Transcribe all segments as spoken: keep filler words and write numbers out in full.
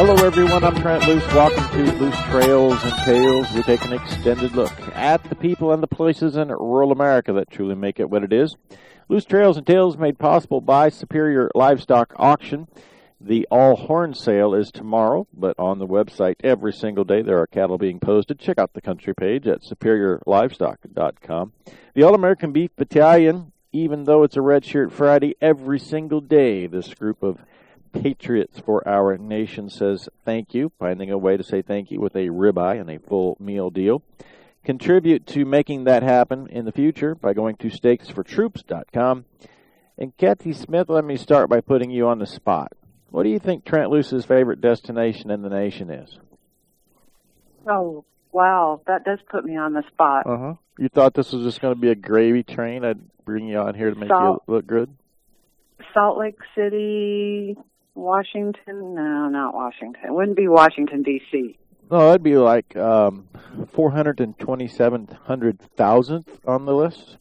Hello, everyone. I'm Trent Loos. Welcome to Loose Trails and Tales. We take an extended look at the people and the places in rural America that truly make it what it is. Loose Trails and Tales made possible by Superior Livestock Auction. The all-horn sale is tomorrow, but on the website every single day there are cattle being posted. Check out the country page at superior livestock dot com. The All-American Beef Battalion, even though it's a Red Shirt Friday, every single day this group of patriots for our nation says thank you, finding a way to say thank you with a ribeye and a full meal deal. Contribute to making that happen in the future by going to steaks for troops dot com. And Kathy Smith, let me start by putting you on the spot. What do you think Trent Loos's favorite destination in the nation is? Oh, wow, that does put me on the spot. Uh-huh. You thought this was just going to be a gravy train? I'd bring you on here to make Salt, you look good? Salt Lake City, Washington? No, not Washington. It wouldn't be Washington, D C No, it'd be like um, four hundred twenty-seven hundred thousandth on the list.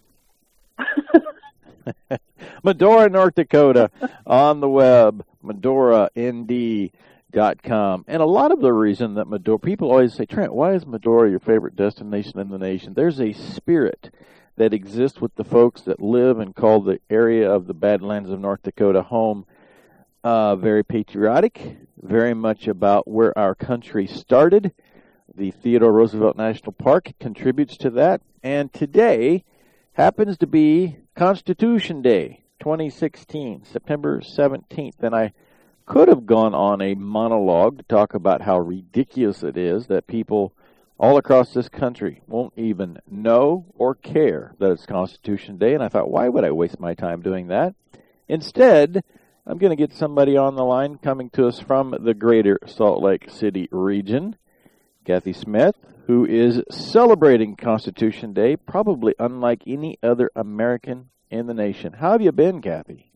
Medora, North Dakota, on the web, medora n d dot com. And a lot of the reason that Medora, people always say, Trent, why is Medora your favorite destination in the nation? There's a spirit that exists with the folks that live and call the area of the Badlands of North Dakota home. Uh, very patriotic, very much about where our country started. The Theodore Roosevelt National Park contributes to that. And today happens to be Constitution Day, twenty sixteen, September seventeenth. And I could have gone on a monologue to talk about how ridiculous it is that people all across this country won't even know or care that it's Constitution Day. And I thought, why would I waste my time doing that? Instead, I'm going to get somebody on the line coming to us from the greater Salt Lake City region, Kathy Smith, who is celebrating Constitution Day, probably unlike any other American in the nation. How have you been, Kathy?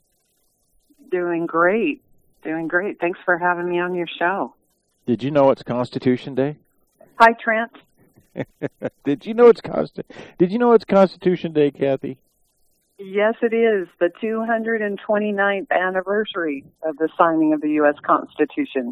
Doing great. Doing great. Thanks for having me on your show. Did you know it's Constitution Day? Hi, Trent. Did you know it's Consti- Did you know it's Constitution Day, Kathy? Yes, it is the two hundred twenty-ninth anniversary of the signing of the U S Constitution.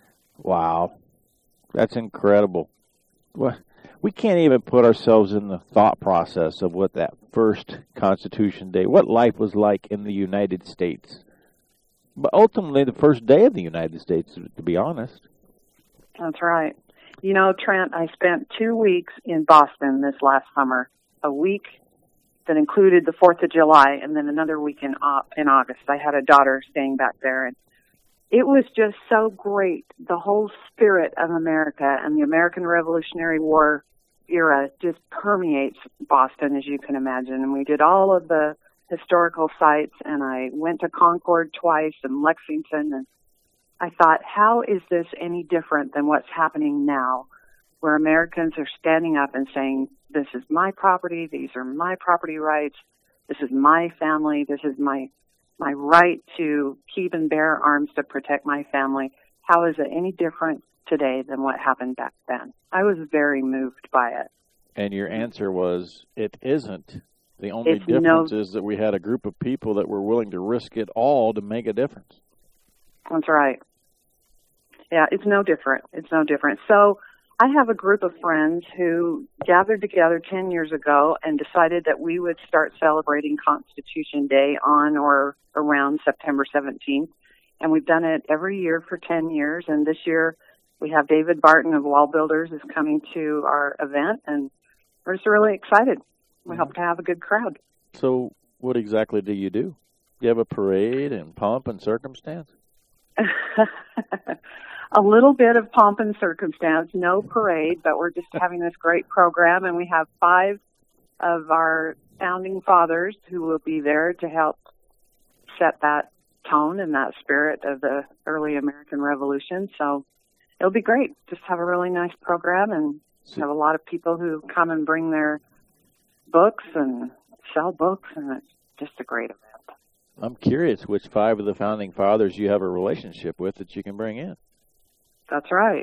Wow. That's incredible. Well, we can't even put ourselves in the thought process of what that first Constitution Day, what life was like in the United States. But ultimately, the first day of the United States, to be honest. That's right. You know, Trent, I spent two weeks in Boston this last summer, a week that included the fourth of July, and then another week in, in August. I had a daughter staying back there, and it was just so great. The whole spirit of America and the American Revolutionary War era just permeates Boston, as you can imagine. And we did all of the historical sites, and I went to Concord twice and Lexington, and I thought, how is this any different than what's happening now, where Americans are standing up and saying, this is my property, these are my property rights, this is my family, this is my my right to keep and bear arms to protect my family. How is it any different today than what happened back then? I was very moved by it. And your answer was, it isn't. The only it's difference no, is that we had a group of people that were willing to risk it all to make a difference. That's right. Yeah, it's no different. It's no different. So I have a group of friends who gathered together ten years ago and decided that we would start celebrating Constitution Day on or around September seventeenth. And we've done it every year for ten years. And this year we have David Barton of Wall Builders is coming to our event, and we're just really excited. We Mm-hmm. hope to have a good crowd. So what exactly do you do? Do you have a parade and pomp and circumstance? A little bit of pomp and circumstance, no parade, but we're just having this great program, and we have five of our founding fathers who will be there to help set that tone and that spirit of the early American Revolution. So it'll be great. Just have a really nice program, and have a lot of people who come and bring their books and sell books, and it's just a great event. I'm curious which five of the founding fathers you have a relationship with that you can bring in. That's right.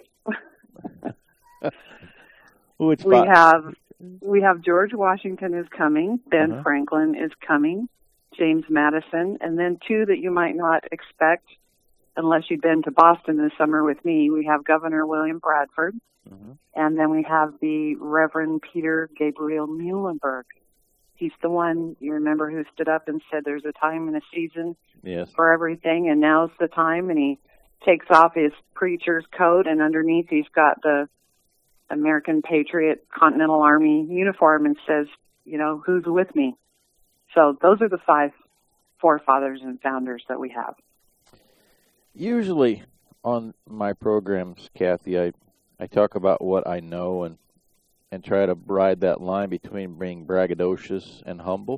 Which we five? have we have George Washington is coming, Ben Uh-huh. Franklin is coming, James Madison, and then two that you might not expect, unless you've been to Boston this summer with me, we have Governor William Bradford, mm-hmm. and then we have the Reverend Peter Gabriel Muhlenberg. He's the one, you remember, who stood up and said there's a time and a season yes. for everything, and now's the time, and he takes off his preacher's coat, and underneath he's got the American Patriot Continental Army uniform and says, you know, who's with me? So those are the five forefathers and founders that we have. Usually on my programs, Kathy, I, I talk about what I know and and try to ride that line between being braggadocious and humble.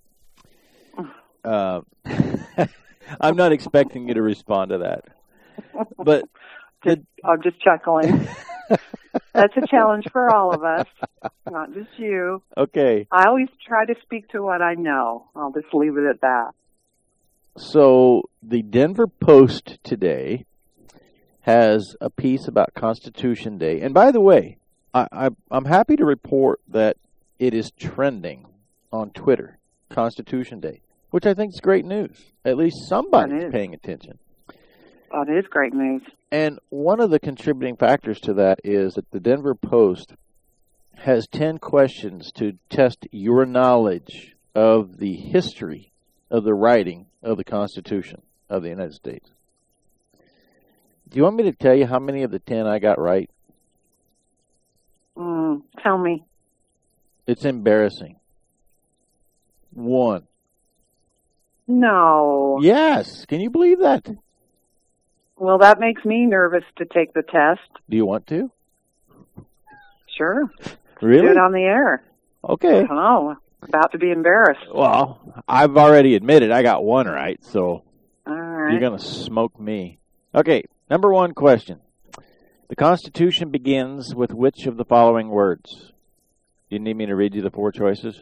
Uh, I'm not expecting you to respond to that. But just, I'm just chuckling. That's a challenge for all of us, not just you. Okay. I always try to speak to what I know. I'll just leave it at that. So the Denver Post today has a piece about Constitution Day. And by the way, I, I, I'm happy to report that it is trending on Twitter, Constitution Day, which I think is great news. At least somebody's paying attention. That is great news. And one of the contributing factors to that is that the Denver Post has ten questions to test your knowledge of the history of the writing of the Constitution of the United States. Do you want me to tell you how many of the ten I got right? Mm, tell me. It's embarrassing. One. No. Yes. Can you believe that? Well, that makes me nervous to take the test. Do you want to? Sure. Really? Do it on the air. Okay. I don't know. About to be embarrassed. Well, I've already admitted I got one right, so all right. You're going to smoke me. Okay, number one question. The Constitution begins with which of the following words? Do you need me to read you the four choices?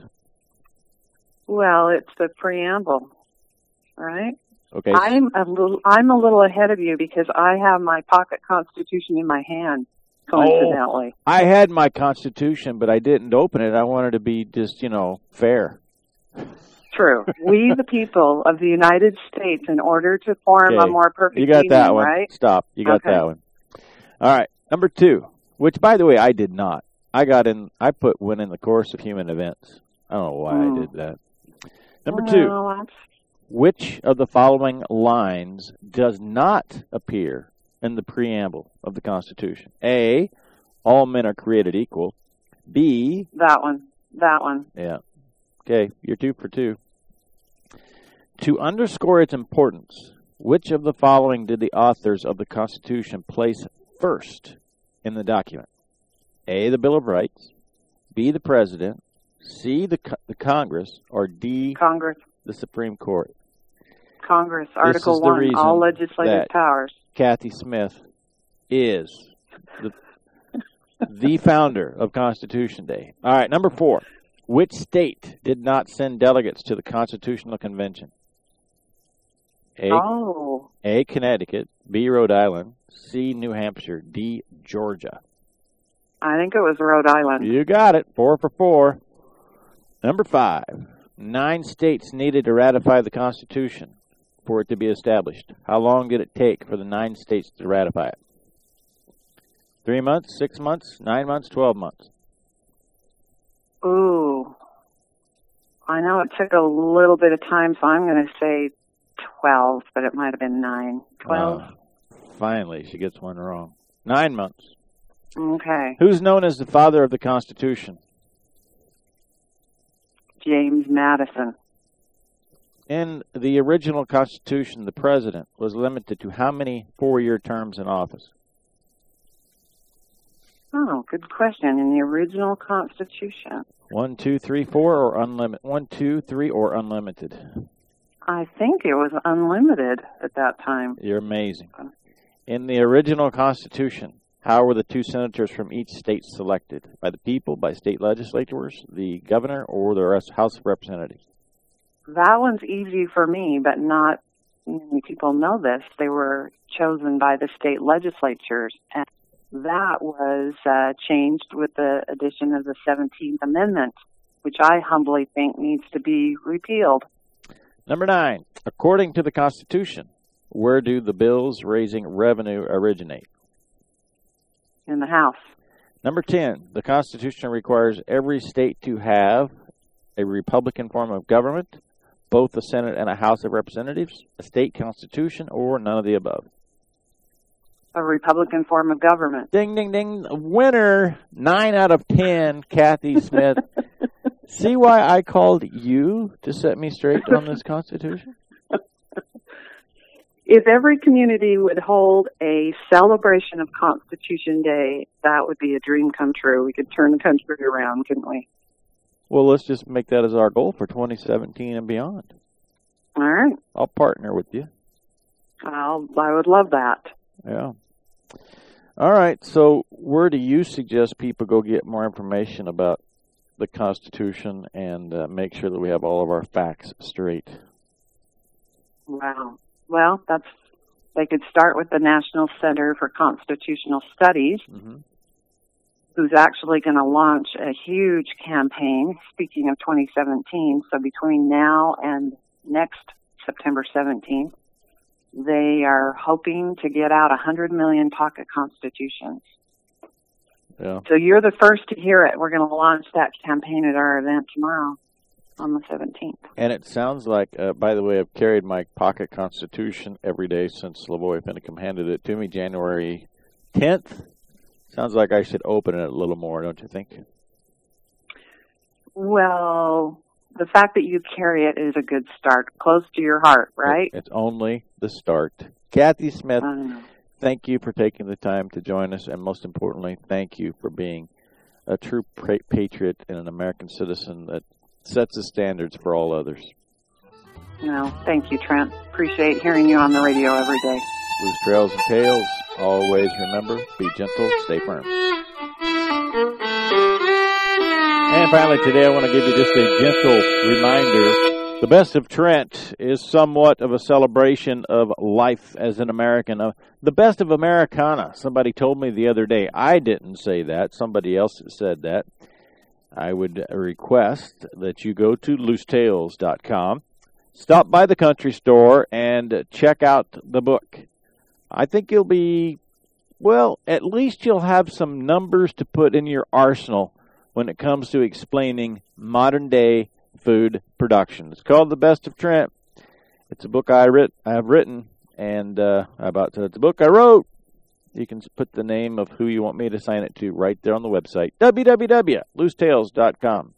Well, it's the preamble, right? Okay. I'm a little. I'm a little ahead of you because I have my pocket Constitution in my hand. Coincidentally, oh, I had my Constitution, but I didn't open it. I wanted to be just, you know, fair. True. We, the people of the United States, in order to form okay. a more perfect You got union, that one. Right? Stop. You got okay. that one. All right. Number two, which, by the way, I did not. I got in. I put when in the course of human events. I don't know why mm. I did that. Number well, two. That's... Which of the following lines does not appear in the preamble of the Constitution? A, all men are created equal. B, that one. That one. Yeah. Okay, you're two for two. To underscore its importance, which of the following did the authors of the Constitution place first in the document? A, the Bill of Rights. B, the President. C, the, the Congress. Or D, Congress. The Supreme Court. Congress, Article one, all legislative powers. Kathy Smith is the, the founder of Constitution Day. All right, number four. Which state did not send delegates to the Constitutional Convention? A, oh. A, Connecticut. B, Rhode Island. C, New Hampshire. D, Georgia. I think it was Rhode Island. You got it. Four for four. Number five. Nine states needed to ratify the Constitution for it to be established. How long did it take for the nine states to ratify it? Three months, six months, nine months, twelve months? Ooh. I know it took a little bit of time, so I'm going to say twelve, but it might have been nine. Twelve? Uh, finally, she gets one wrong. Nine months. Okay. Who's known as the father of the Constitution? James Madison. In the original Constitution, the president was limited to how many four-year terms in office? Oh, good question. In the original Constitution. One, two, three, four, or unlimited? One, two, three, or unlimited? I think it was unlimited at that time. You're amazing. In the original Constitution, how were the two senators from each state selected? By the people, by state legislators, the governor, or the House of Representatives? That one's easy for me, but not many people know this. They were chosen by the state legislatures, and that was uh, changed with the addition of the seventeenth Amendment, which I humbly think needs to be repealed. Number nine, according to the Constitution, where do the bills raising revenue originate? In the House. Number ten, the Constitution requires every state to have a Republican form of government, both a Senate and a House of Representatives, a state constitution, or none of the above. A Republican form of government. Ding, ding, ding. Winner, nine out of ten, Kathy Smith. See why I called you to set me straight on this Constitution? If every community would hold a celebration of Constitution Day, that would be a dream come true. We could turn the country around, couldn't we? Well, let's just make that as our goal for twenty seventeen and beyond. All right. I'll partner with you. I'll, I would love that. Yeah. All right. So where do you suggest people go get more information about the Constitution and uh, make sure that we have all of our facts straight? Wow. Well, that's they could start with the National Center for Constitutional Studies, mm-hmm. who's actually going to launch a huge campaign, speaking of twenty seventeen. So between now and next September seventeenth, they are hoping to get out one hundred million pocket constitutions. Yeah. So you're the first to hear it. We're going to launch that campaign at our event tomorrow on the seventeenth. And it sounds like, uh, by the way, I've carried my pocket constitution every day since Lavoy Finicum handed it to me January tenth. Sounds like I should open it a little more, don't you think? Well, the fact that you carry it is a good start, close to your heart, right? It's only the start. Kathy Smith, um, thank you for taking the time to join us, and most importantly, thank you for being a true patriot and an American citizen that sets the standards for all others. No, thank you, Trent. Appreciate hearing you on the radio every day. Loose Trails and Tales, always remember, be gentle, stay firm. And finally today I want to give you just a gentle reminder. The Best of Trent is somewhat of a celebration of life as an American. Uh, the best of Americana. Somebody told me the other day. I didn't say that. Somebody else said that. I would request that you go to loose tales dot com, stop by the country store, and check out the book. I think you'll be, well, at least you'll have some numbers to put in your arsenal when it comes to explaining modern-day food production. It's called The Best of Trent. It's a book I writ, I've written, and uh, about to, it's a book I wrote. You can put the name of who you want me to sign it to right there on the website, w w w dot loose tales dot com.